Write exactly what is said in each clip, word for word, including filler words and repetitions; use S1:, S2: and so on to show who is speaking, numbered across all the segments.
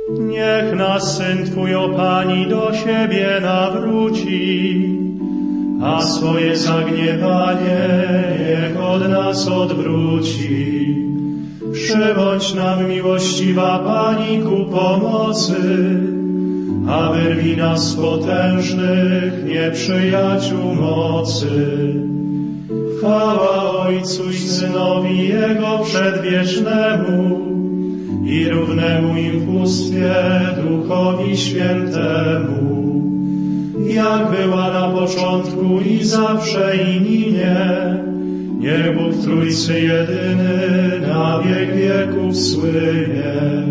S1: Niech nas Syn Twój, o Pani, do siebie nawróci, a swoje zagniewanie niech od nas odwróci. Przybądź nam, miłościwa Pani, ku pomocy, a wyrwij nas z potężnych nieprzyjaciół mocy. Chwała Ojcu i Synowi Jego przedwiecznemu i równemu im w bóstwie Duchowi Świętemu, jak była na początku i zawsze i ninie, niech Bóg Trójcy jedyny na wiek wieków słynie.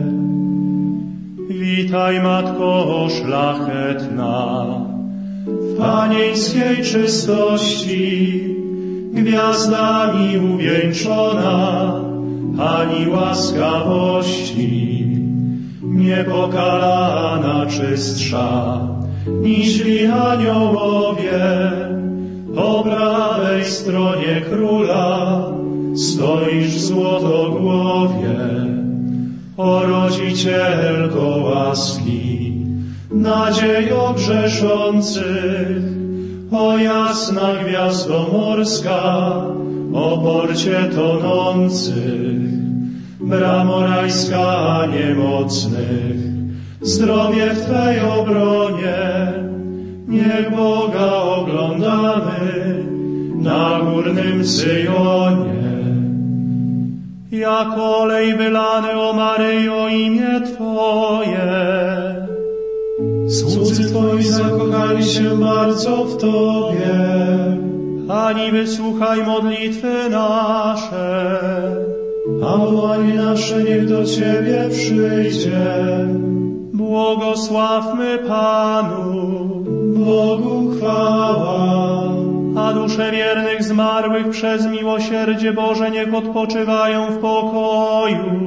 S1: Witaj, Matko szlachetna, w panieńskiej czystości, gwiazdami uwieńczona, Pani łaskawości, niepokalana czystsza, niźli aniołowie, po prawej stronie Króla stoisz w złotogłowie. O Rodzicielko łaski, nadziejo grzeszących, o jasna gwiazdo morska, o porcie tonących, bramo rajska niemocnych, zdrowie w Twej obronie, niech Boga oglądamy na górnym Syjonie. Jak olej wylany, o Maryjo, imię Twoje.
S2: Słudzy Twoi zakochali się bardzo w Tobie.
S1: Pani, wysłuchaj modlitwy nasze.
S2: A wołanie nasze niech do Ciebie przyjdzie.
S1: Błogosławmy Panu.
S2: Bogu chwała.
S1: A dusze wiernych zmarłych przez miłosierdzie Boże niech odpoczywają w pokoju.